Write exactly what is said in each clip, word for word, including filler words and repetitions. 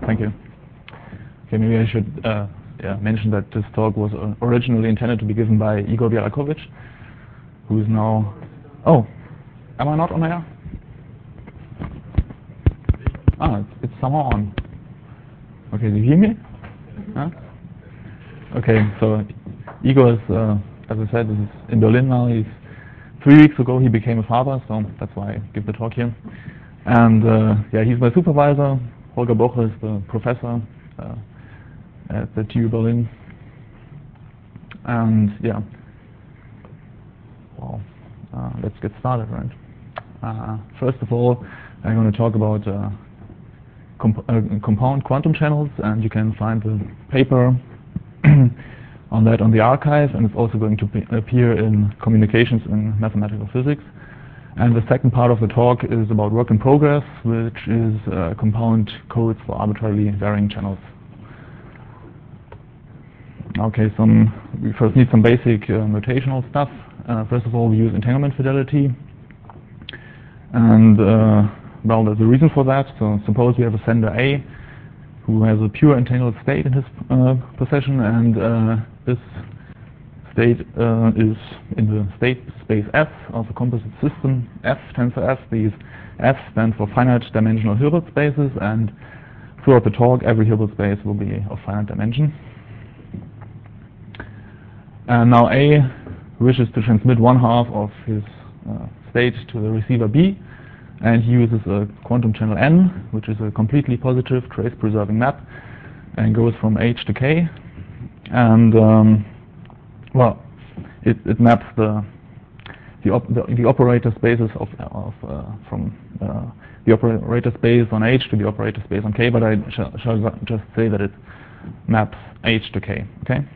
Thank you. Okay, maybe I should uh, yeah, mention that this talk was originally intended to be given by Igor Bjelakovic, who is now... Oh, am I not on air? Ah, it's, it's somehow on. Okay, do you hear me? Huh? Okay, so Igor is, uh, as I said, is in Berlin now. He's three weeks ago he became a father, so that's why I give the talk here. And uh, yeah, he's my supervisor. Holger Boche is the professor uh, at the T U Berlin. And yeah, well, uh, let's get started, right? Uh, first of all, I'm going to talk about uh, comp uh, compound quantum channels, and you can find the paper on that on the archive, and it's also going to appear in Communications in Mathematical Physics. And the second part of the talk is about work in progress, which is uh, compound codes for arbitrarily varying channels. Okay, some we first need some basic uh, notational stuff. Uh, first of all, we use entanglement fidelity, and uh, well, there's a reason for that. So suppose we have a sender A who has a pure entangled state in his uh, possession, and uh, this state uh, is in the state space F of a composite system F, tensor F. These F stand for finite dimensional Hilbert spaces, and throughout the talk every Hilbert space will be of finite dimension. And now A wishes to transmit one half of his uh, state to the receiver B, and he uses a quantum channel N, which is a completely positive trace preserving map, and goes from H to K. And um, well, it, it maps the the, op the the operator spaces of, of uh, from uh, the operator space on H to the operator space on K, but I shall, shall just say that it maps H to K. Okay.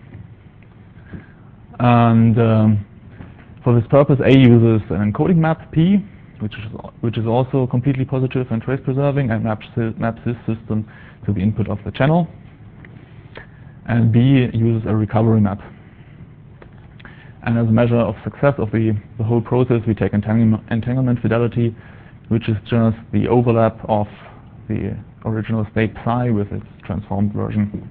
And um, for this purpose, A uses an encoding map P, which is which is also completely positive and trace preserving, and maps maps this system to the input of the channel. And B uses a recovery map. And as a measure of success of the, the whole process, we take entanglement, entanglement fidelity, which is just the overlap of the original state psi with its transformed version.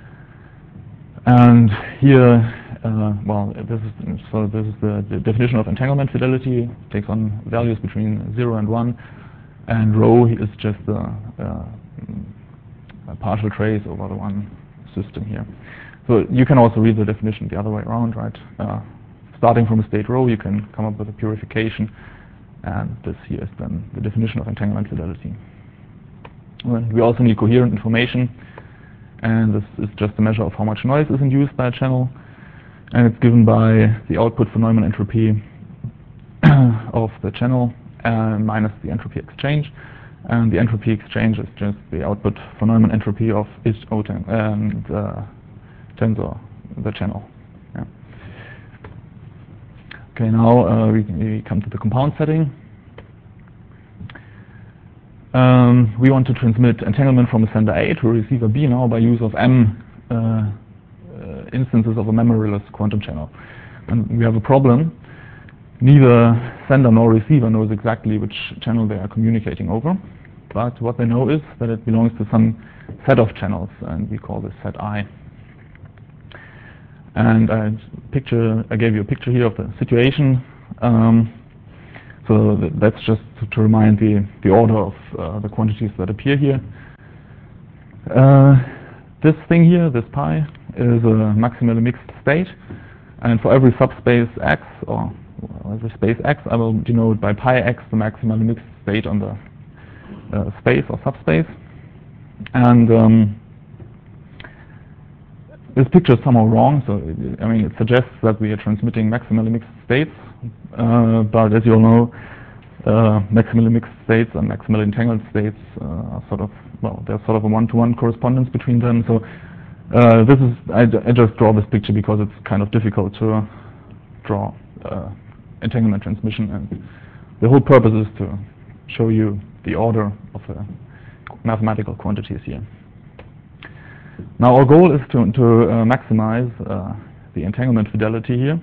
And here, uh, well, this is so this is the, the definition of entanglement fidelity. It takes on values between zero and one, and rho is just a, a, a partial trace over the one system here. So you can also read the definition the other way around, right? Uh, starting from a state rho, you can come up with a purification, and this here is then the definition of entanglement fidelity. And we also need coherent information, and this is just a measure of how much noise is induced by a channel, and it's given by the output for Neumann entropy of the channel uh, minus the entropy exchange. And the entropy exchange is just the output for Neumann entropy of each O-ten and uh, tensor, the channel. Yeah. Okay, now uh, we, we come to the compound setting. Um, we want to transmit entanglement from a sender A to a receiver B now by use of M uh, uh, instances of a memoryless quantum channel. And we have a problem. Neither sender nor receiver knows exactly which channel they are communicating over, but what they know is that it belongs to some set of channels, and we call this set I. And I, picture, I gave you a picture here of the situation. Um, so th that's just to, to remind the, the order of uh, the quantities that appear here. Uh, this thing here, this pi, is a maximally mixed state, and for every subspace X, or well, every space X, I will denote by pi X the maximally mixed state on the uh, space or subspace. And um, this picture is somehow wrong, so I mean it suggests that we are transmitting maximally mixed states, uh, but as you all know, uh, maximally mixed states and maximally entangled states uh, are sort of, well, there's sort of a one-to-one correspondence between them. So uh, this is, I, I just draw this picture because it's kind of difficult to draw uh, entanglement transmission, and the whole purpose is to show you the order of the mathematical quantities here. Now our goal is to, to uh, maximize uh, the entanglement fidelity here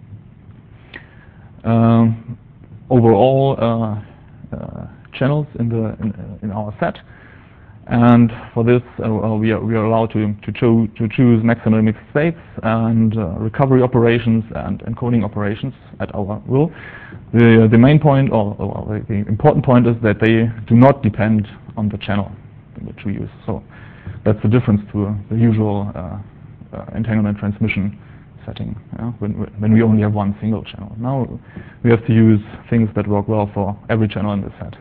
um, over all uh, uh, channels in the in, uh, in our set, And for this, uh, we, are, we are allowed to, to, cho to choose maximal mixed states and uh, recovery operations and encoding operations at our will. The, the main point, or, or the important point, is that they do not depend on the channel which we use. So that's the difference to the usual uh, uh, entanglement transmission setting, yeah, when, when we only have one single channel. Now we have to use things that work well for every channel in the set.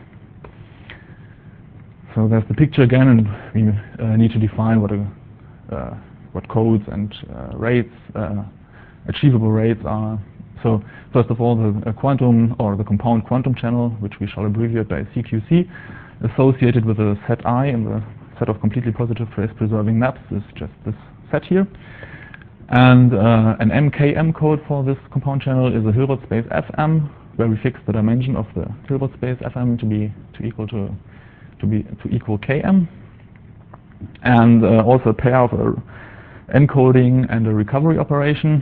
So there's the picture again, and we uh, need to define what a, uh, what codes and uh, rates, uh, achievable rates are. So first of all, the quantum or the compound quantum channel, which we shall abbreviate by C Q C, associated with a set I in the set of completely positive trace-preserving maps is just this set here. And uh, an M K M code for this compound channel is a Hilbert space F M, where we fix the dimension of the Hilbert space F M to be to equal to to be to equal K M, and uh, also a pair of a encoding and a recovery operation.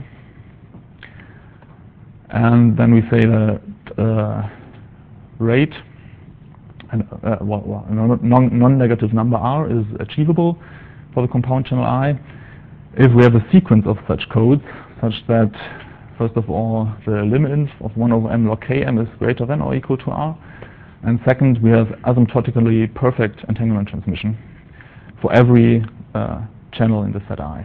And then we say that uh, rate and uh, well, well, non, non-negative number R is achievable for the compound channel I if we have a sequence of such codes such that first of all the limit of one over m log Km is greater than or equal to R. And second, we have asymptotically perfect entanglement transmission for every uh, channel in the set I.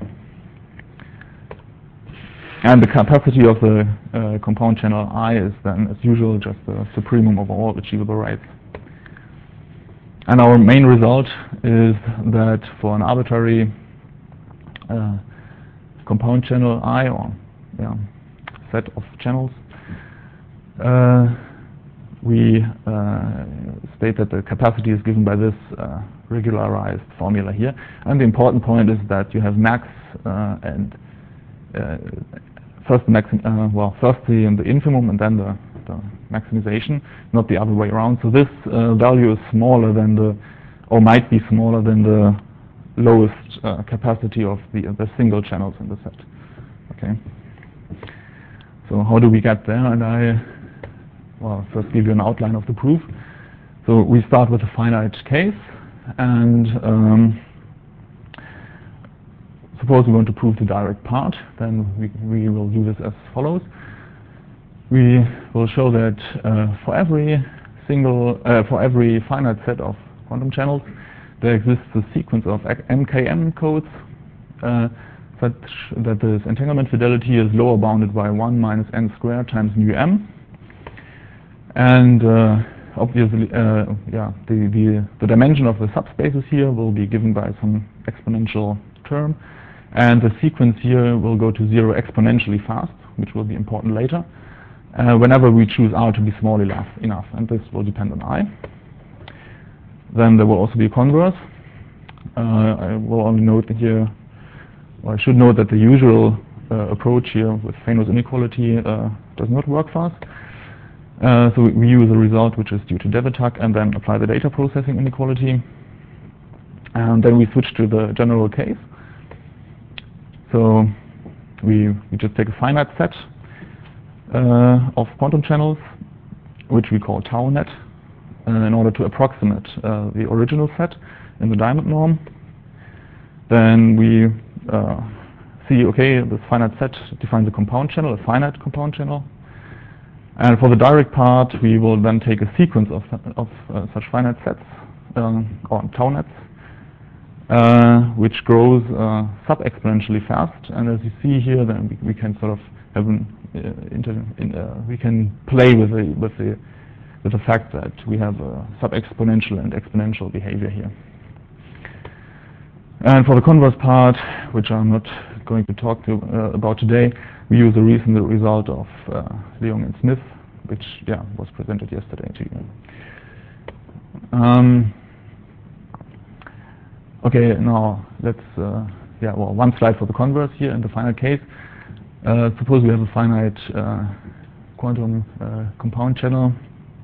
And the capacity of the uh, compound channel I is then, as usual, just the supremum of all achievable rates. And our main result is that for an arbitrary uh, compound channel I, or yeah, set of channels, uh, we uh, state that the capacity is given by this uh, regularized formula here. And the important point is that you have max uh, and uh, first max, uh, well, first the, the infimum and then the, the maximization, not the other way around. So this uh, value is smaller than the, or might be smaller than the lowest uh, capacity of the, the single channels in the set. Okay. So how do we get there? And I Well, first give you an outline of the proof. So we start with a finite case, and um, suppose we want to prove the direct part, then we, we will do this as follows. We will show that uh, for every single, uh, for every finite set of quantum channels, there exists a sequence of M K M codes uh, such that this entanglement fidelity is lower bounded by one minus n squared times mu m. And uh, obviously, uh, yeah, the, the, the dimension of the subspaces here will be given by some exponential term. And the sequence here will go to zero exponentially fast, which will be important later, uh, whenever we choose R to be small enough, enough. And this will depend on I. Then there will also be a converse. Uh, I will only note here, or I should note that the usual uh, approach here with Fano's inequality uh, does not work fast. Uh, so we, we use a result which is due to Devetak and then apply the data processing inequality. And then we switch to the general case. So we, we just take a finite set uh, of quantum channels, which we call tau net, uh, in order to approximate uh, the original set in the diamond norm. Then we uh, see, okay, this finite set defines a compound channel, a finite compound channel. And for the direct part, we will then take a sequence of, of uh, such finite sets, um, or tau nets, uh, which grows uh, sub-exponentially fast. And as you see here, then we, we can sort of have an, uh, inter, in, uh, we can play with the with the with the fact that we have a sub-exponential and exponential behavior here. And for the converse part, which I'm not going to talk to uh, about today, we use a recent result of uh, Leung and Smith, which yeah was presented yesterday to you. Um, okay, now let's uh, yeah well one slide for the converse here in the final case. Uh, suppose we have a finite uh, quantum uh, compound channel.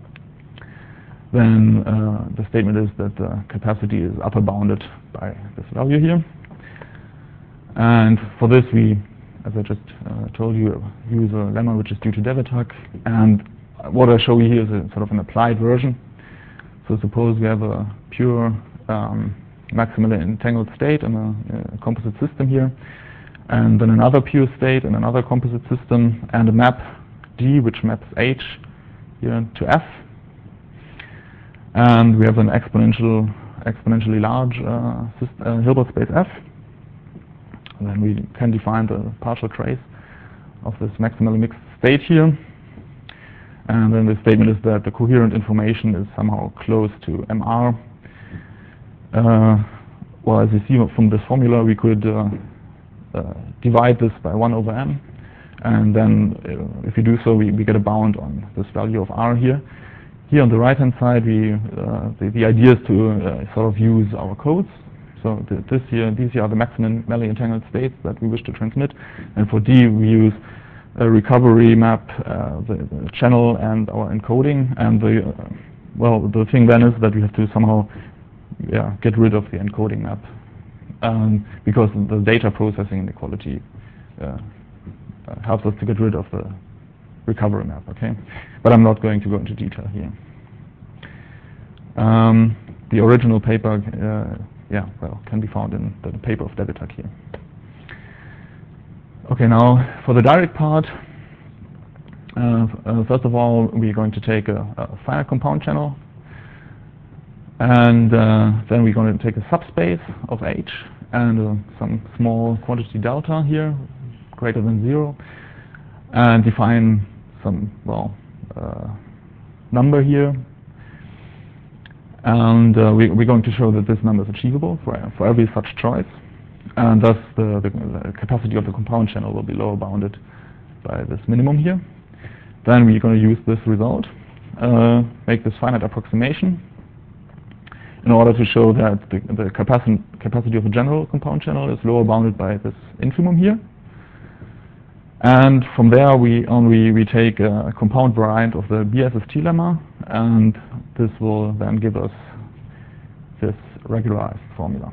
Then uh, the statement is that the capacity is upper bounded by this value here. And for this we, as I just uh, told you, use a lemma which is due to Devetak. And what I show you here is a sort of an applied version. So suppose we have a pure um, maximally entangled state in a, a composite system here, and then another pure state in another composite system, and a map D which maps H here to F. And we have an exponential, exponentially large uh, system, uh, Hilbert space F. And then we can define the partial trace of this maximally mixed state here. And then the statement is that the coherent information is somehow close to M R. Uh, well, as you see from this formula, we could uh, uh, divide this by one over M. And then uh, if you do so, we, we get a bound on this value of R here. Here on the right-hand side, we, uh, the, the idea is to uh, sort of use our codes. So the, this here, these here are the maximally entangled states that we wish to transmit. And for D, we use a recovery map, uh, the, the channel, and our encoding. And the uh, well, the thing then is that we have to somehow, yeah, get rid of the encoding map, um, because the data processing inequality uh, uh, helps us to get rid of the recovery map. Okay, but I'm not going to go into detail here. Um, the original paper, uh, yeah, well, can be found in the paper of Debitak here. Okay, now for the direct part, uh, uh, first of all, we're going to take a, a finite compound channel, and uh, then we're going to take a subspace of H and uh, some small quantity delta here, greater than zero, and define some, well, uh, number here. And uh, we, we're going to show that this number is achievable for, for every such choice. And thus the, the, the capacity of the compound channel will be lower bounded by this minimum here. Then we're going to use this result, uh, make this finite approximation in order to show that the, the capaci capacity of a general compound channel is lower bounded by this infimum here. And from there we only we take a compound variant of the B S S T lemma, and this will then give us this regularized formula.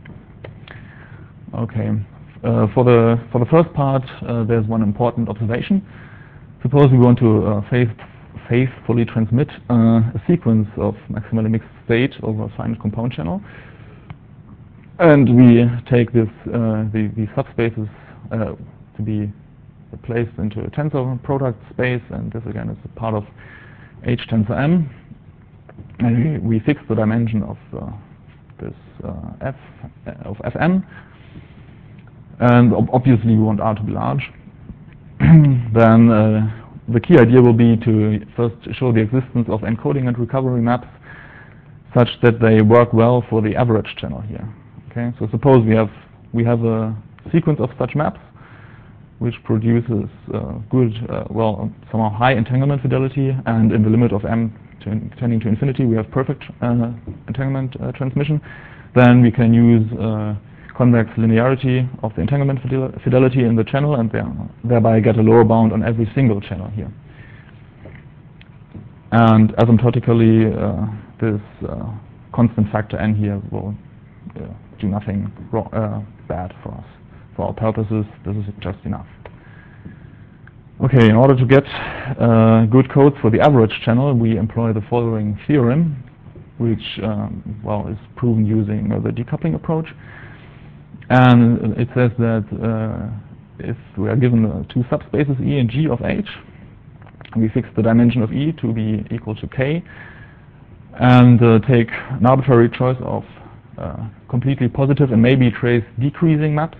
Okay, uh, for the for the first part, uh, there's one important observation. Suppose we want to uh, faith, faithfully transmit uh, a sequence of maximally mixed state over a finite compound channel, and we take this uh, the, the subspaces uh, to be placed into a tensor product space, and this again is a part of H tensor M, and we, we fix the dimension of uh, this uh, F of Fm, and ob obviously we want R to be large. Then uh, the key idea will be to first show the existence of encoding and recovery maps such that they work well for the average channel here. Okay, so suppose we have we have a sequence of such maps which produces uh, good, uh, well, somehow high entanglement fidelity, and in the limit of M to in tending to infinity, we have perfect uh, entanglement uh, transmission. Then we can use uh, convex linearity of the entanglement fidel fidelity in the channel, and there, thereby get a lower bound on every single channel here. And asymptotically, uh, this uh, constant factor n here will uh, do nothing wrong, uh, bad for us. For our purposes, this is just enough. Okay, in order to get uh, good codes for the average channel, we employ the following theorem, which um, well is proven using uh, the decoupling approach. And it says that uh, if we are given uh, two subspaces E and G of H, we fix the dimension of E to be equal to K, and uh, take an arbitrary choice of uh, completely positive and maybe trace decreasing maps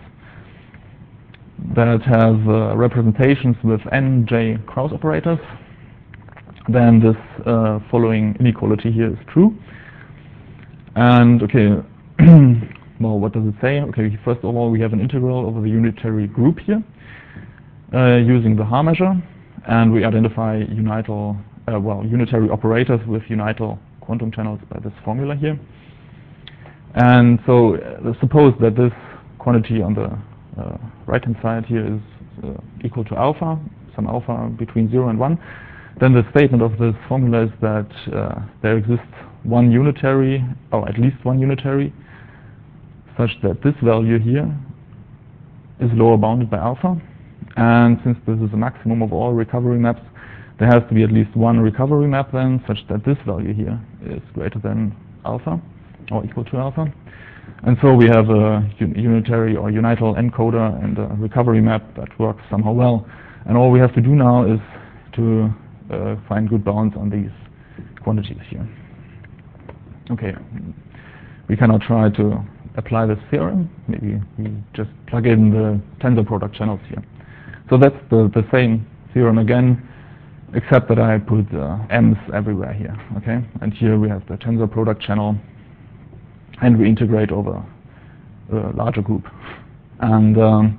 that have uh, representations with n, j Krauss operators, then this uh, following inequality here is true. And okay, well, what does it say? Okay, first of all, we have an integral over the unitary group here uh, using the Haar measure, and we identify unital, uh, well, unitary operators with unital quantum channels by this formula here. And so uh, suppose that this quantity on the Uh, right hand side here is uh, equal to alpha, some alpha between zero and one, then the statement of this formula is that uh, there exists one unitary, or at least one unitary, such that this value here is lower bounded by alpha. And since this is a maximum of all recovery maps, there has to be at least one recovery map then, such that this value here is greater than alpha, or equal to alpha. And so we have a unitary or unital encoder and a recovery map that works somehow well. And all we have to do now is to uh, find good bounds on these quantities here. Okay, we can now try to apply this theorem. Maybe we just plug in the tensor product channels here. So that's the, the same theorem again, except that I put uh, m's everywhere here. Okay, and here we have the tensor product channel, and we integrate over a larger group. And um,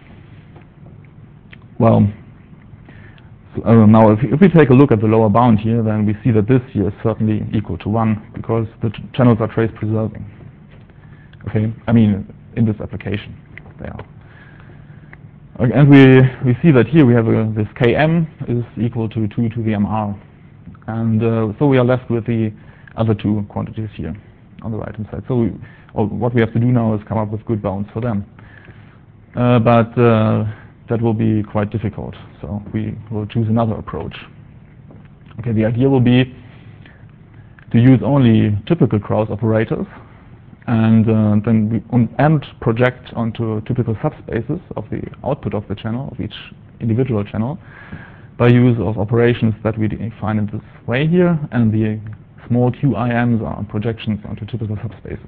well, so, uh, now if, if we take a look at the lower bound here, then we see that this here is certainly equal to one because the ch channels are trace preserving. Okay, I mean in this application they are. Okay, and we we see that here we have a, this Km is equal to two to the Mr, and uh, so we are left with the other two quantities here on the right hand side. So we, oh, what we have to do now is come up with good bounds for them. Uh, but uh, that will be quite difficult. So we will choose another approach. Okay, the idea will be to use only typical Krauss operators and uh, then we on, and project onto typical subspaces of the output of the channel, of each individual channel, by use of operations that we define in this way here, and the small Q I Ms are projections onto typical subspaces.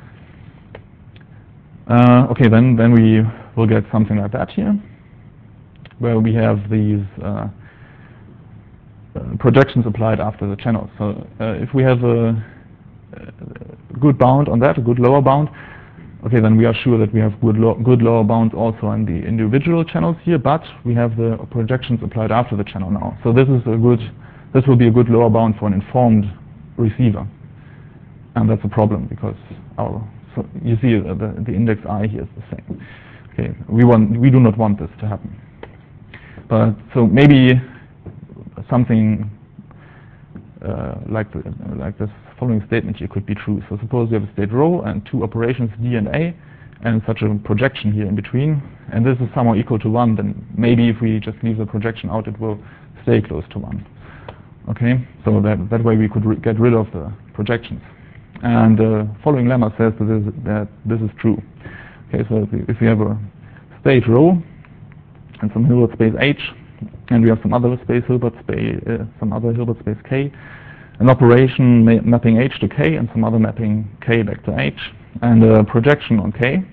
Uh, okay, then then we will get something like that here, where we have these uh, uh, projections applied after the channels. So uh, if we have a, a good bound on that, a good lower bound, okay, then we are sure that we have good, lo good lower bounds also on the individual channels here, but we have the projections applied after the channel now. So this is a good, this will be a good lower bound for an informed receiver, and that's a problem because our, so you see uh, the, the index I here is the same. Okay, we want, we do not want this to happen. But so maybe something uh, like the, like this following statement here could be true. So suppose we have a state rho and two operations D and A, and such a projection here in between, and this is somehow equal to one. Then maybe if we just leave the projection out, it will stay close to one. Okay, so that that way we could re get rid of the projections. And the uh, following lemma says that this, that this is true. Okay, so if we, if we have a state rho and some Hilbert space H, and we have some other space Hilbert space, uh, some other Hilbert space K, an operation ma mapping H to K and some other mapping K back to H, and a projection on K,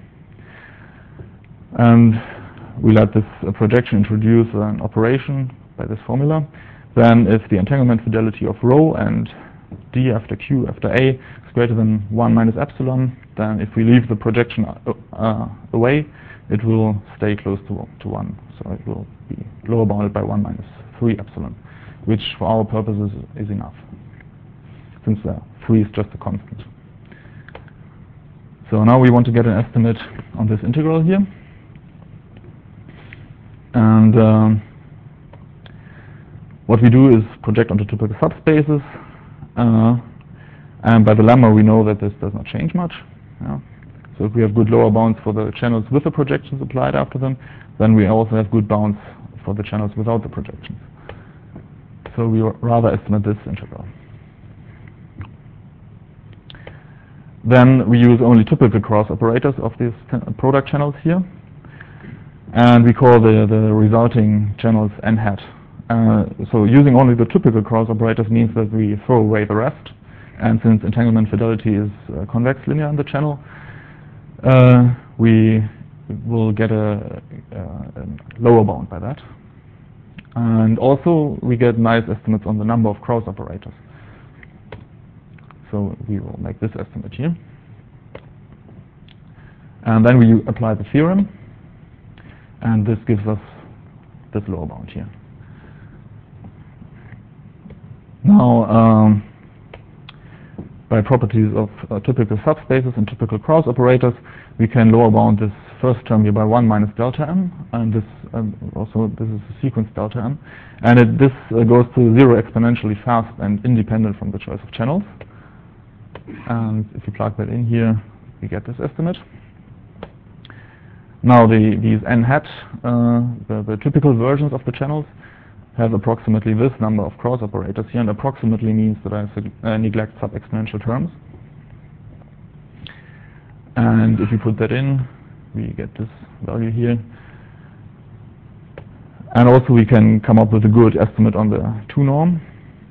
and we let this uh, projection introduce an operation by this formula. Then if the entanglement fidelity of rho and D after Q after A is greater than one minus epsilon, then if we leave the projection uh, uh, away, it will stay close to, to one. So it will be lower bounded by one minus three epsilon, which for our purposes is enough, since uh, three is just a constant. So now we want to get an estimate on this integral here. And um, what we do is project onto typical subspaces, uh, and by the lemma we know that this does not change much. Yeah. So if we have good lower bounds for the channels with the projections applied after them, then we also have good bounds for the channels without the projections. So we rather estimate this integral. Then we use only typical cross operators of these product channels here, and we call the, the resulting channels n hat. Uh, so using only the typical cross operators means that we throw away the rest, and since entanglement fidelity is uh, convex linear in the channel, uh, we will get a, a, a lower bound by that. And also we get nice estimates on the number of cross operators. So we will make this estimate here. And then we apply the theorem, and this gives us this lower bound here. Now, um, by properties of uh, typical subspaces and typical cross operators, we can lower bound this first term here by one minus delta m, and this um, also this is a sequence delta m, and it, this uh, goes to zero exponentially fast and independent from the choice of channels. And if you plug that in here, we get this estimate. Now the these n hat, uh, the, the typical versions of the channels, have approximately this number of cross operators here, and approximately means that I uh, neglect sub-exponential terms. And if you put that in, we get this value here. And also we can come up with a good estimate on the two norm.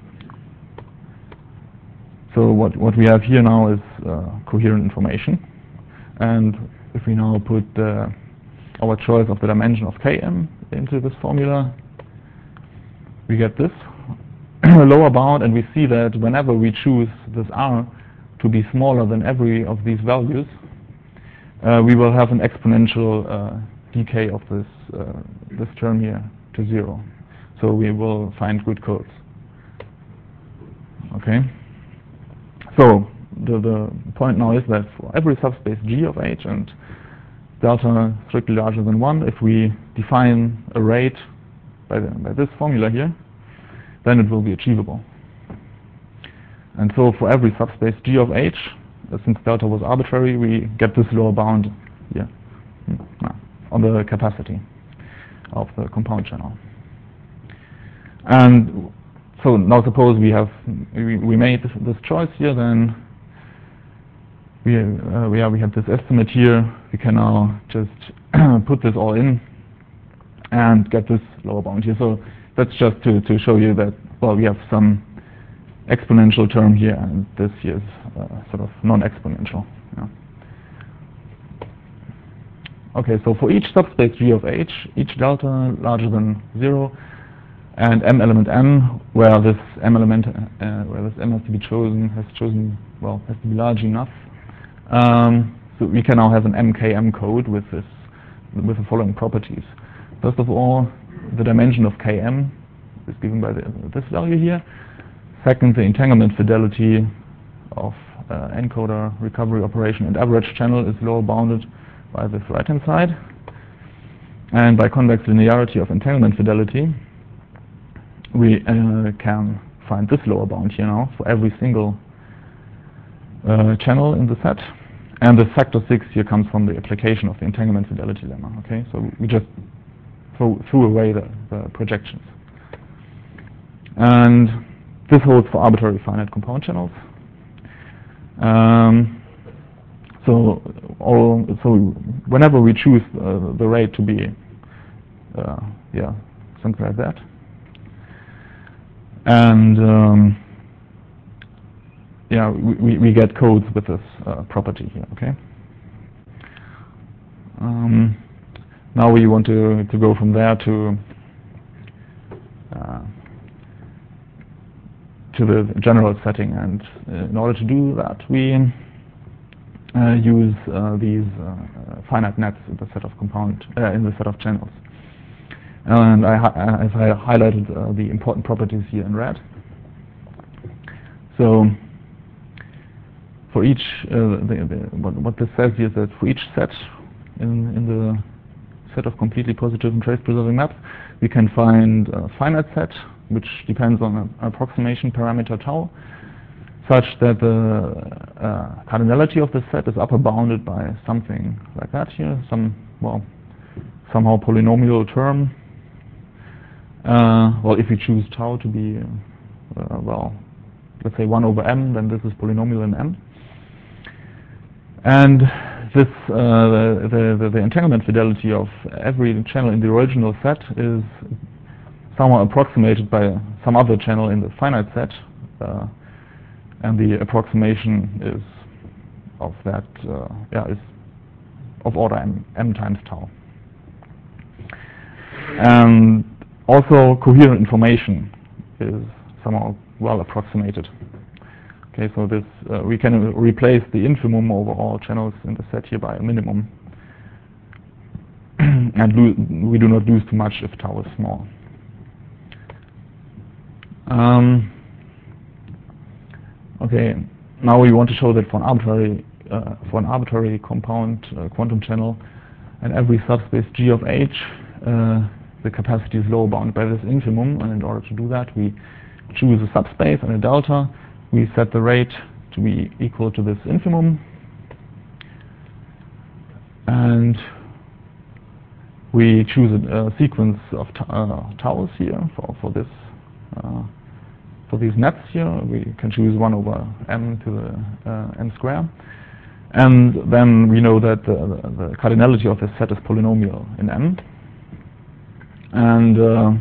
So what, what we have here now is uh, coherent information. And if we now put uh, our choice of the dimension of Km into this formula, we get this lower bound, and we see that whenever we choose this R to be smaller than every of these values, uh, we will have an exponential uh, decay of this, uh, this term here to zero. So we will find good codes. Okay? So the, the point now is that for every subspace G of H and delta strictly larger than one, if we define a rate by, the, by this formula here, then it will be achievable. And so for every subspace G of H, uh, since delta was arbitrary, we get this lower bound here uh, on the capacity of the compound channel. And so now suppose we have we, we made this, this choice here, then we uh, we have we have this estimate here. We can now just put this all in and get this lower bound here. So that's just to, to show you that, well, we have some exponential term here, and this here is uh, sort of non-exponential. Yeah. Okay, so for each subspace G of H, each delta larger than zero, and m element n, where this m element, uh, where this m has to be chosen, has chosen, well, has to be large enough. Um, so we can now have an M K M code with this, with the following properties. First of all, the dimension of Km is given by the, this value here. Second, the entanglement fidelity of uh, encoder, recovery operation, and average channel is lower bounded by this right-hand side. And by convex linearity of entanglement fidelity, we uh, can find this lower bound here now for every single uh, channel in the set. And the factor six here comes from the application of the entanglement fidelity lemma. Okay, so we just throw, threw away the, the projections. And this holds for arbitrary finite compound channels. Um, so, all, so whenever we choose uh, the rate to be, uh, yeah, something like that, and um, yeah, we, we get codes with this uh, property here. Okay. Um, now we want to to go from there to uh, to the general setting, and uh, in order to do that, we uh, use uh, these uh, finite nets in the set of compound uh, in the set of channels. And I, uh, as I highlighted uh, the important properties here in red. So for each, uh, the, the, what, what this says here is that for each set in, in the set of completely positive and trace-preserving maps, we can find a finite set which depends on an approximation parameter tau, such that the uh, cardinality of the set is upper bounded by something like that here, some, well, somehow polynomial term. Uh, well, if we choose tau to be, uh, well, let's say one over m, then this is polynomial in m. And this, uh, the, the, the entanglement fidelity of every channel in the original set is somehow approximated by some other channel in the finite set, uh, and the approximation is of that, uh, yeah, is of order m, m times tau. And also, coherent information is somehow well approximated. Okay, so this uh, we can replace the infimum over all channels in the set here by a minimum, and we do not lose too much if tau is small. Um, okay, now we want to show that for an arbitrary uh, for an arbitrary compound uh, quantum channel, and every subspace G of H, uh, the capacity is lower bounded by this infimum, and in order to do that, we choose a subspace and a delta. We set the rate to be equal to this infimum, and we choose a, a sequence of uh, taus here for for this uh, for these nets here. We can choose one over m to the uh, n square, And then we know that the, the cardinality of this set is polynomial in M. And uh,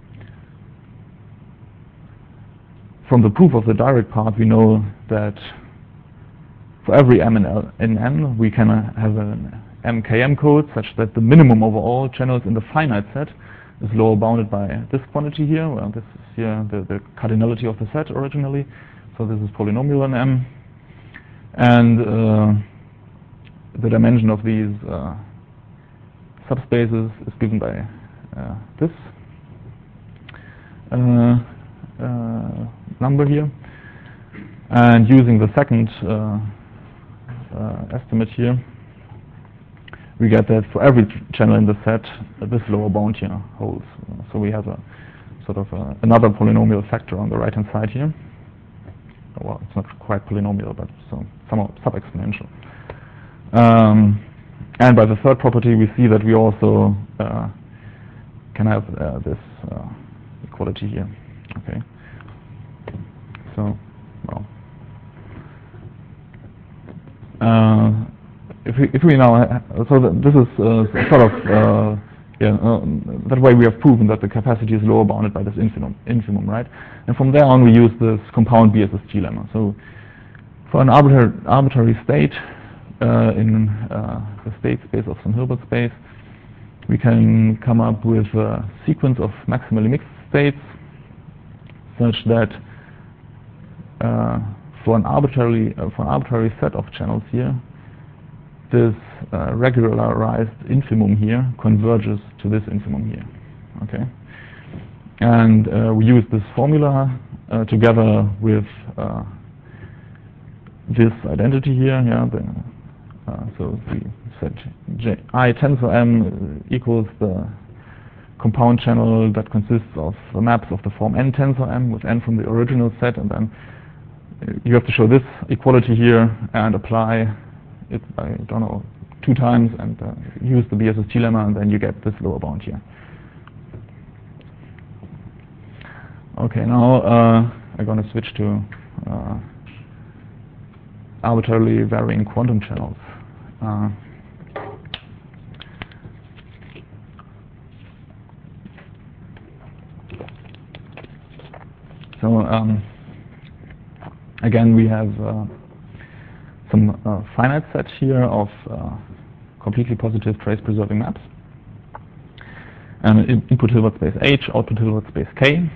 from the proof of the direct part, we know that for every M in, L, in N, we can uh, have an M K M code such that the minimum over all channels in the finite set is lower bounded by this quantity here. Well, this is here the, the cardinality of the set originally. So this is polynomial in M. And uh, the dimension of these uh, subspaces is given by uh, this uh, uh, number here. And using the second uh, uh, estimate here, we get that for every channel in the set, uh, this lower bound here holds. So we have a sort of a, another polynomial factor on the right-hand side here. Well, it's not quite polynomial, but so somehow sub-exponential. Um, and by the third property, we see that we also uh, can have uh, this uh, equality here. Okay. So, well. Uh, if we if we now ha so that this is uh, sort of uh, yeah uh, that way we have proven that the capacity is lower bounded by this infimum infimum, right? And from there on we use this compound B S S G lemma. So for an arbitrary arbitrary state uh, in uh, the state space of some Hilbert space, we can come up with a sequence of maximally mixed states such that uh, for an arbitrary uh, for an arbitrary set of channels here, this uh, regularized infimum here converges to this infimum here. Okay, and uh, we use this formula uh, together with uh, this identity here. Yeah, the, uh, so we said J I tensor M equals the compound channel that consists of the maps of the form N tensor M with N from the original set, and then you have to show this equality here and apply it, I don't know, two times and uh, use the B S S G lemma, and then you get this lower bound here. Okay, now uh, I'm going to switch to uh, arbitrarily varying quantum channels. Uh, so um, again, we have uh, some uh, finite set here of uh, completely positive trace-preserving maps, and in input Hilbert space H, output Hilbert space K,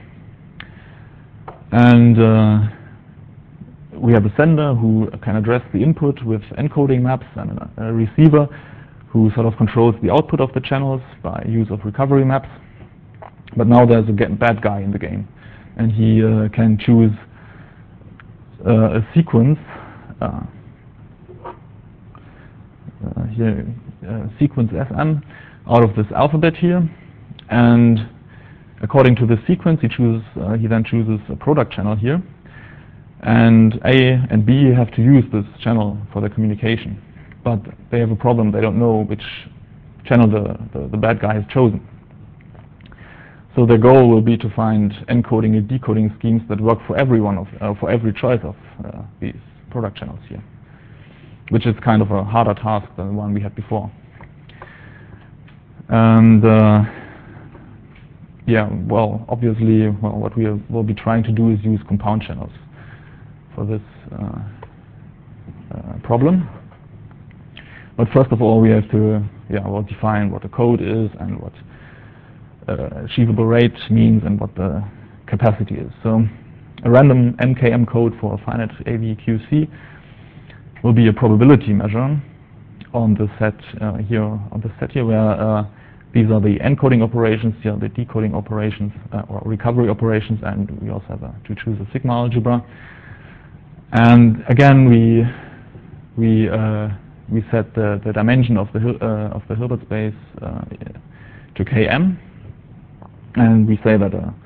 and uh, we have a sender who can address the input with encoding maps, and a, a receiver who sort of controls the output of the channels by use of recovery maps. But now there's a bad guy in the game, and he uh, can choose uh, a sequence uh, Uh, here, uh, sequence S M out of this alphabet here, and according to this sequence, he chooses. Uh, he then chooses a product channel here, and A and B have to use this channel for their communication. But they have a problem; they don't know which channel the the, the bad guy has chosen. So their goal will be to find encoding and decoding schemes that work for every one of uh, for every choice of uh, these product channels here, which is kind of a harder task than the one we had before. And uh, yeah, well, obviously, well, what we will be trying to do is use compound channels for this uh, uh, problem. But first of all, we have to, yeah, well, define what the code is and what uh, achievable rate means and what the capacity is. So a random M K M code for a finite A V Q C will be a probability measure on the set uh, here, on the set here, where uh, these are the encoding operations, here are the decoding operations uh, or recovery operations, and we also have a, to choose a sigma algebra. And again, we we uh, we set the, the dimension of the uh, of the Hilbert space uh, to K M, and we say that a,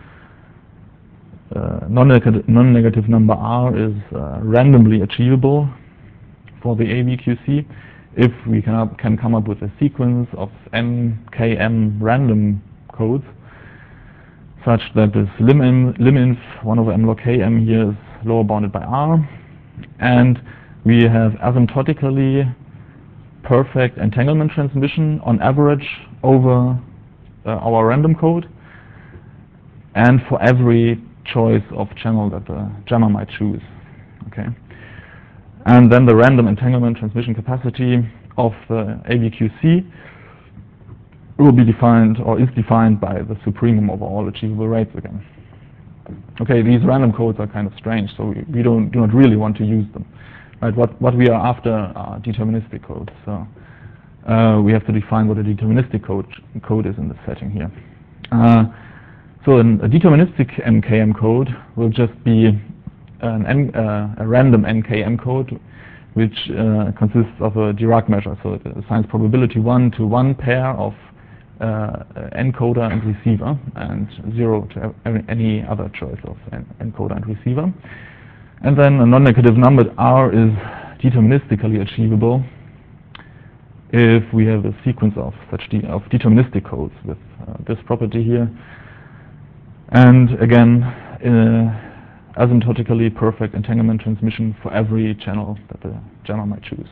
a non-negative non-negative number R is uh, randomly achievable for the A V Q C if we can, up, can come up with a sequence of M K M random codes such that this lim, lim inf one over M log K M here is lower bounded by R, and we have asymptotically perfect entanglement transmission on average over uh, our random code, and for every choice of channel that the jammer might choose. Okay, and then the random entanglement transmission capacity of the A B Q C will be defined, or is defined, by the supremum over all achievable rates again. Okay, these random codes are kind of strange, so we, we don't do not really want to use them. Right? What what we are after are deterministic codes. So uh, we have to define what a deterministic code code is in this setting here. Uh, so an, a deterministic N K M code will just be an N, uh, a random N K M code, which uh, consists of a Dirac measure. So it assigns probability one to one pair of uh, encoder and receiver, and zero to any other choice of en encoder and receiver. And then a non-negative number R is deterministically achievable if we have a sequence of such de of deterministic codes with uh, this property here. And again, uh, asymptotically perfect entanglement transmission for every channel that the jammer might choose.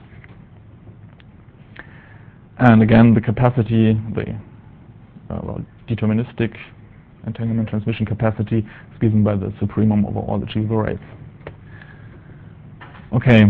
And again, the capacity, the uh, well, deterministic entanglement transmission capacity is given by the supremum over all achievable rates. Okay.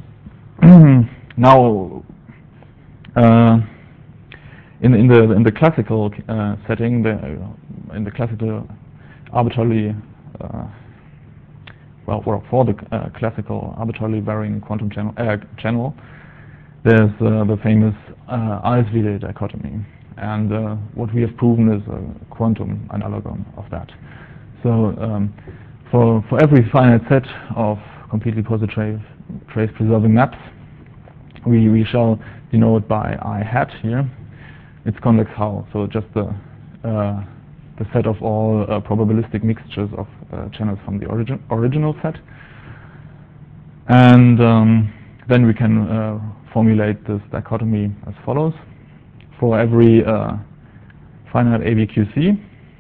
Now, uh, in in the in the classical uh, setting, the, uh, in the classical arbitrarily uh, well, or for the uh, classical arbitrarily varying quantum channel, uh, channel there's uh, the famous uh, Alswede dichotomy, and uh, what we have proven is a quantum analogon of that. So um, for for every finite set of completely positive trace, trace preserving maps, we we shall denote by I hat here its convex hull. So just the uh, the set of all uh, probabilistic mixtures of uh, channels from the origin original set, and um, then we can uh, formulate this dichotomy as follows: for every uh, finite A B Q C,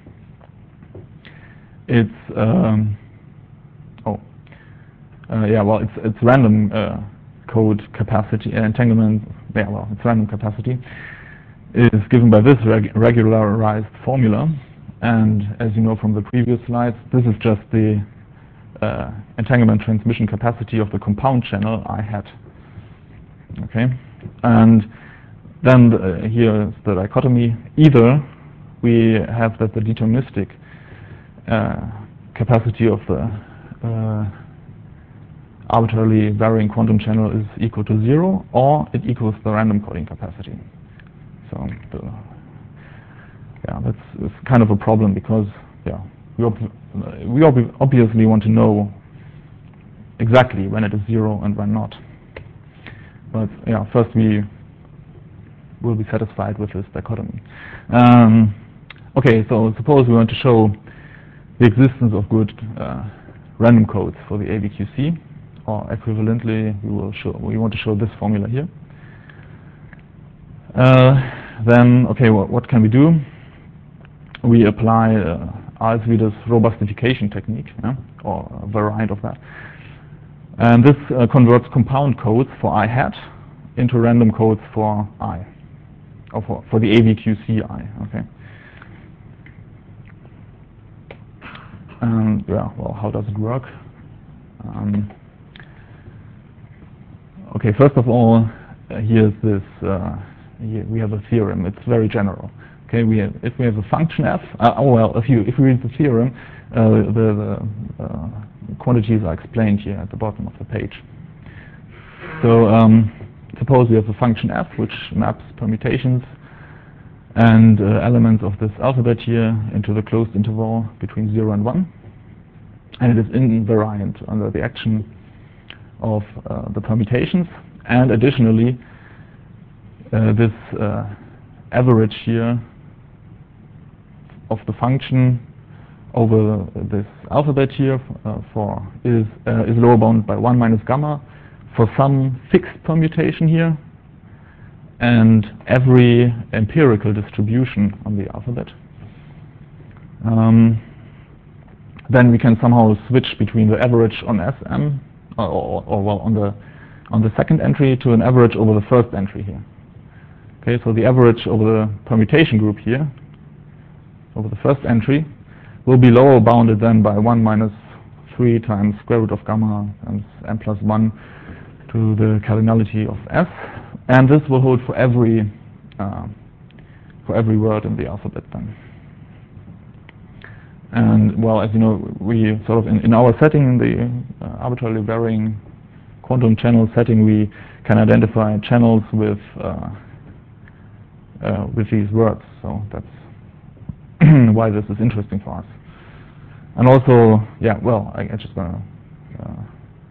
it's um, oh uh, yeah well it's it's random uh, code capacity uh, entanglement yeah well it's random capacity is given by this reg regularized formula. And as you know from the previous slides, this is just the uh, entanglement transmission capacity of the compound channel I hat. Okay, and then the, here is the dichotomy: either we have that the deterministic uh, capacity of the uh, arbitrarily varying quantum channel is equal to zero, or it equals the random coding capacity. So the Yeah, that's, that's kind of a problem, because yeah, we, ob we ob obviously want to know exactly when it is zero and when not. But yeah, first we will be satisfied with this dichotomy. Um, okay, so suppose we want to show the existence of good uh, random codes for the A B Q C, or equivalently, we will show we want to show this formula here. Uh, then, okay, well, what can we do? We apply uh, Alswede's robustification technique, yeah, or a variant of that. And this uh, converts compound codes for I hat into random codes for I, or for, for the A B Q C I, okay. And yeah, well, how does it work? Um, okay, first of all, uh, here's this, uh, here we have a theorem. It's very general. Okay, we have, if we have a function f, uh, oh well, if you if you read the theorem, uh, the, the uh, quantities are explained here at the bottom of the page. So um, suppose we have a function f which maps permutations and uh, elements of this alphabet here into the closed interval between zero and one, and it is invariant under the action of uh, the permutations, and additionally uh, this uh, average here of the function over this alphabet here uh, for is uh, is lower bound by one minus gamma for some fixed permutation here, and every empirical distribution on the alphabet. Um, then we can somehow switch between the average on S M, or, or, or well on the on the second entry to an average over the first entry here. Okay, so the average over the permutation group here, over the first entry, will be lower bounded than by one minus three times square root of gamma times m plus one to the cardinality of S, and this will hold for every uh, for every word in the alphabet then. And well, as you know, we sort of in, in our setting, in the uh, arbitrarily varying quantum channel setting, we can identify channels with uh, uh, with these words. So that's why this is interesting for us. And also, yeah, well, I, I just gonna uh,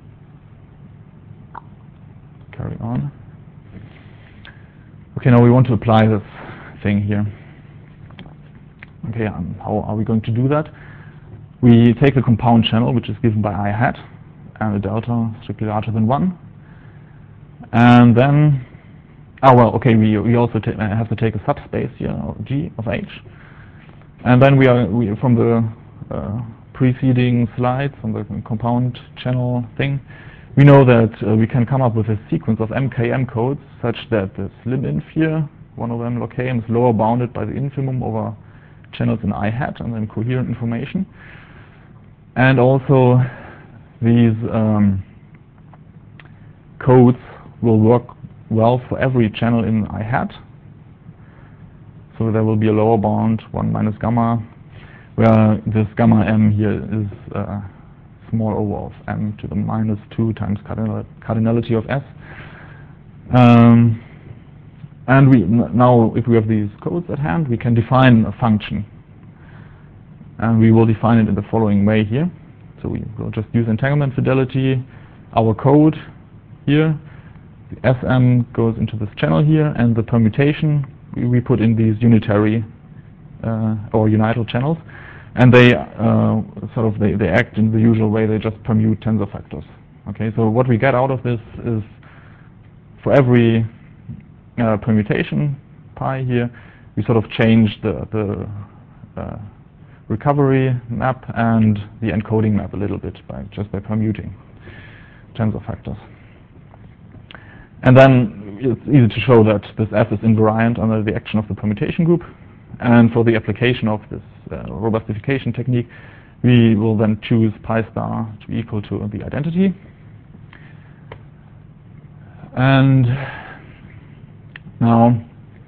carry on. Okay, now we want to apply this thing here. Okay, um, how are we going to do that? We take a compound channel, which is given by I hat, and a delta strictly larger than one. And then, oh well, okay, we, we also have to take a subspace here, G of H. And then we are, we, from the uh, preceding slides, from the compound channel thing, we know that uh, we can come up with a sequence of M K M codes such that this lim-inf here, one of them log K M, is lower bounded by the infimum over channels in I hat and then coherent information. And also these um, codes will work well for every channel in I hat. So there will be a lower bound, one minus gamma, where this gamma m here is uh, small over of m to the minus two times cardinal cardinality of S. Um, and we now, if we have these codes at hand, we can define a function. And we will define it in the following way here. So we will just use entanglement fidelity, our code here, the S M goes into this channel here, and the permutation, we, we put in these unitary uh, or unital channels, and they uh, sort of, they, they act in the usual way, they just permute tensor factors. Okay, so what we get out of this is, for every uh, permutation pi here, we sort of change the, the uh, recovery map and the encoding map a little bit by just by permuting tensor factors. And then it's easy to show that this F is invariant under the action of the permutation group. And for the application of this uh, robustification technique, we will then choose pi star to be equal to the identity. And now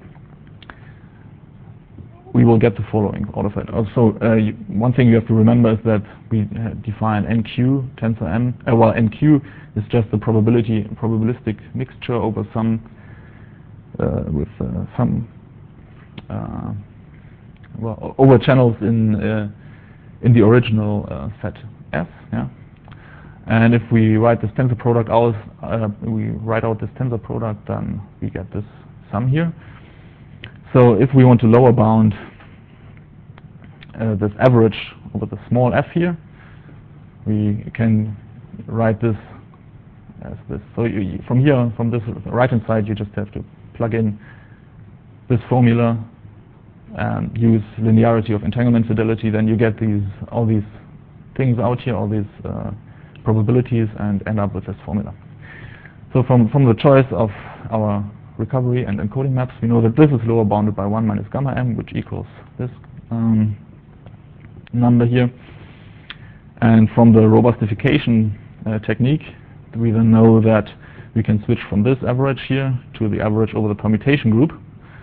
we will get the following out of it. Also, uh, you, one thing you have to remember is that we uh, define N Q tensor M. Uh, well, N Q is just the probability probabilistic mixture over some uh, with uh, some uh, well over channels in uh, in the original uh, set F. Yeah. And if we write this tensor product out, uh, we write out this tensor product, then we get this sum here. So if we want to lower bound uh, this average over the small f here, we can write this as this. So you, from here, from this right-hand side, you just have to plug in this formula and use linearity of entanglement fidelity. Then you get these all these things out here, all these uh, probabilities, and end up with this formula. So from from the choice of our recovery and encoding maps, we know that this is lower bounded by one minus gamma m, which equals this um, number here. And from the robustification uh, technique, we then know that we can switch from this average here to the average over the permutation group.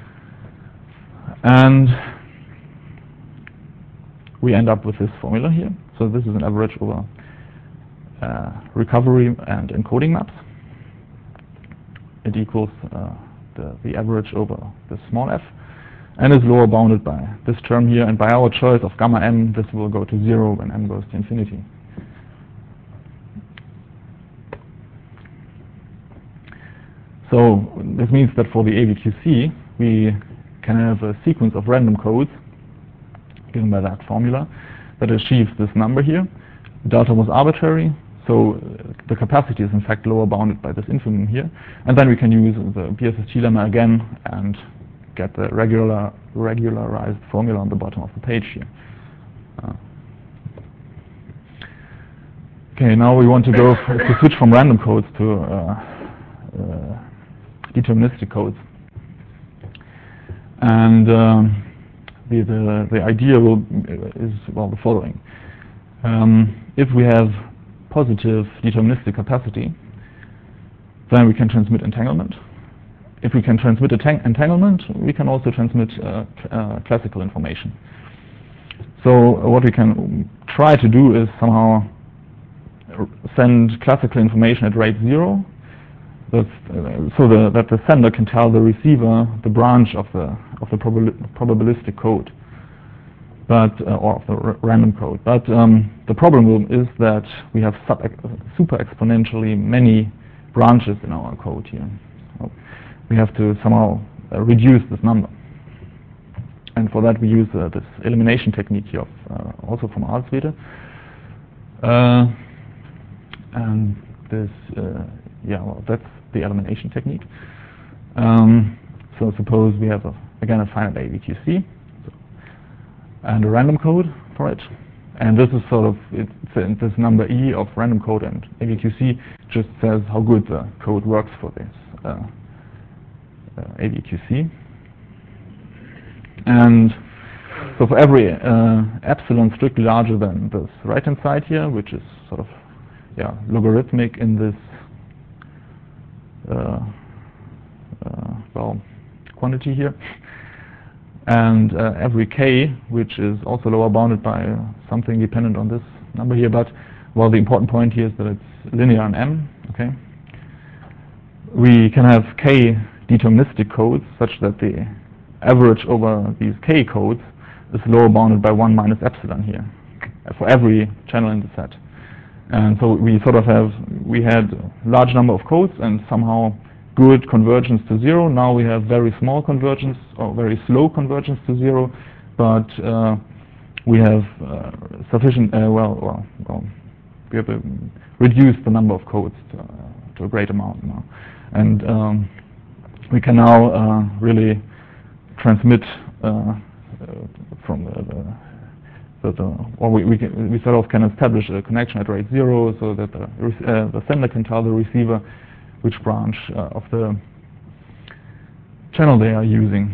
And we end up with this formula here. So this is an average over uh, recovery and encoding maps. It equals uh, the, the average over the small f, and is lower bounded by this term here, and by our choice of gamma m, this will go to zero when m goes to infinity. So this means that for the A V Q C, we can have a sequence of random codes given by that formula that achieves this number here. Delta was arbitrary, so the capacity is in fact lower bounded by this infimum here, and then we can use the B S S T lemma again and get the regular regularized formula on the bottom of the page here. Uh, okay, now we want to go f to switch from random codes to uh, uh, deterministic codes. And um, the, the the idea will is well the following: um, if we have positive deterministic capacity, then we can transmit entanglement. If we can transmit entanglement, we can also transmit uh, uh, classical information. So uh, what we can try to do is somehow send classical information at rate zero, that's, uh, so the, that the sender can tell the receiver the branch of the of the probabil probabilistic code, but uh, or of the random code. But um, the problem is that we have sub super exponentially many branches in our code here. So we have to somehow uh, reduce this number, and for that we use uh, this elimination technique here, of, uh, also from Alswede. Uh, and this, uh, yeah, well, that's the elimination technique. Um, so suppose we have a, again a finite A V Q C so, and a random code for it, and this is sort of it's, it's this number E of random code and A V Q C just says how good the code works for this uh, uh, A V Q C. And so for every uh, epsilon strictly larger than this right hand side here, which is sort of yeah logarithmic in this uh, uh, well quantity here, and uh, every k which is also lower bounded by uh, something dependent on this number here, but well the important point here is that it's linear in M. Okay, we can have k deterministic codes such that the average over these k codes is lower bounded by one minus epsilon here for every channel in the set. And so we sort of have, we had a large number of codes and somehow good convergence to zero. Now we have very small convergence or very slow convergence to zero, but uh, we have uh, sufficient, uh, well, well, well, we have uh, reduced the number of codes to, uh, to a great amount now. And um, we can now uh, really transmit uh, uh, from the, the So the, or we, we, can, we sort of can establish a connection at rate zero so that the, uh, the sender can tell the receiver which branch uh, of the channel they are using.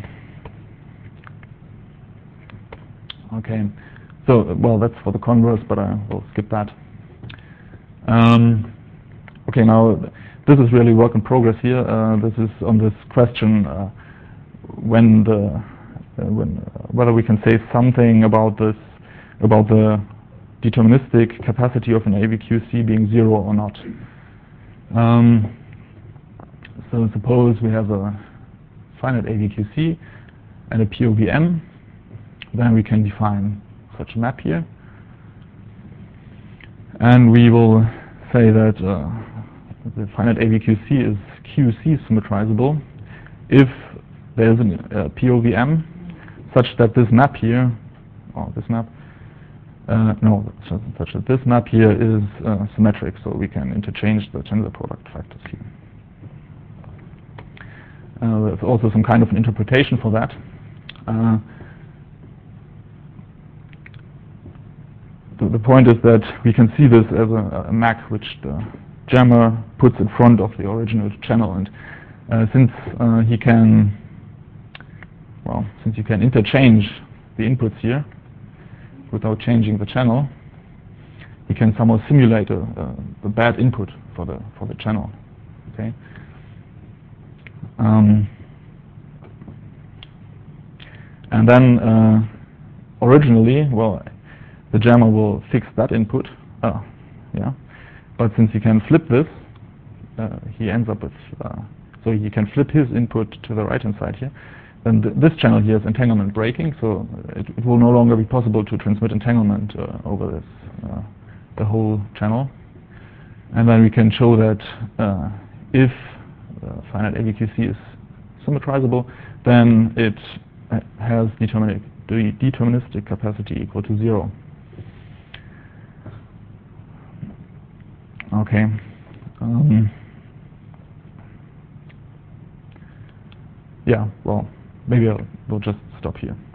Okay, so well that's for the converse, but I will skip that. Um, okay, now this is really work in progress here. Uh, this is on this question uh, when the uh, when uh, whether we can say something about this. about the deterministic capacity of an A V Q C being zero or not. Um, so suppose we have a finite A V Q C and a P O V M, then we can define such a map here. And we will say that uh, the finite A V Q C is Q C symmetrizable if there is a P O V M such that this map here, or this map, Uh, no, such that this map here is uh, symmetric, so we can interchange the tensor product factors here. Uh, there's also some kind of an interpretation for that. Uh, the, the point is that we can see this as a, a M A C which the jammer puts in front of the original channel, and uh, since uh, he can, well, since you can interchange the inputs here without changing the channel, you can somehow simulate a, a, the bad input for the for the channel. Okay. Um, and then uh, originally, well, the jammer will fix that input. Uh, yeah. But since he can flip this, uh, he ends up with uh, so he can flip his input to the right hand side here. Then th this channel here is entanglement breaking, so it, it will no longer be possible to transmit entanglement uh, over this uh, the whole channel. And then we can show that uh, if uh, finite A V Q C is symmetrizable, then it uh, has deterministic, deterministic capacity equal to zero. Okay. Um, yeah. Well. Maybe I'll, we'll just stop here.